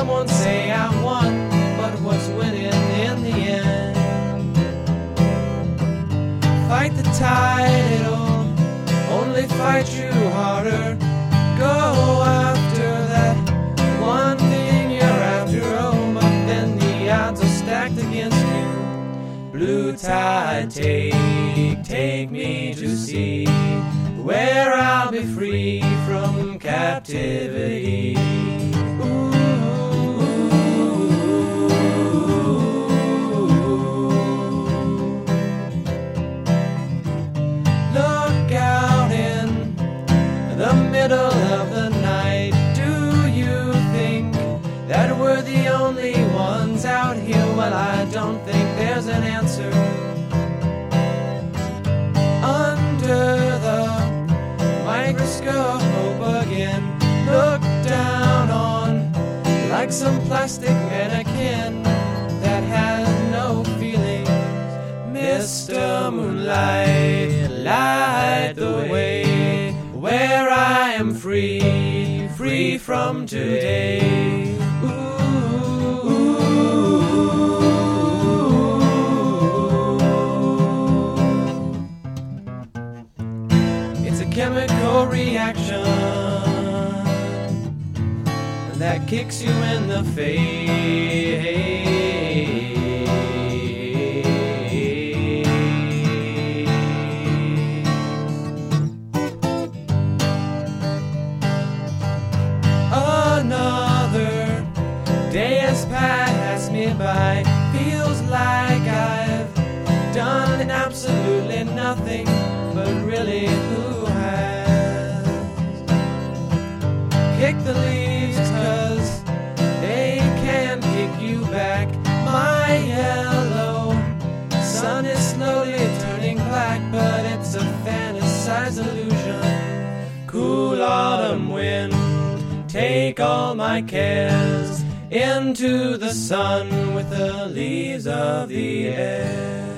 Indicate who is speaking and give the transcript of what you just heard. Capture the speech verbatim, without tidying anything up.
Speaker 1: Some won't say I won, but what's winning in the end? Fight the tide, it'll only fight you harder. Go after that one thing you're after, oh, but then the odds are stacked against you. Blue tide, take, take me to sea, where I'll be free from captivity. Ooh. Look out in the middle of the night. Do you think that we're the only ones out here? Well, I don't think there's an answer. Under the microscope again, look down on like some plastic mannequin that has no feelings. Mister Moonlight, light the way where I am free, free from today. Ooh. It's a chemical reaction that kicks you in the face. Another day has passed me by. Feels like I've done absolutely nothing, but really who has? Kick the leaves, cause they can kick you back. My yellow sun is slowly turning black, but it's a fantasized illusion. Cool autumn wind, take all my cares into the sun with the leaves of the air.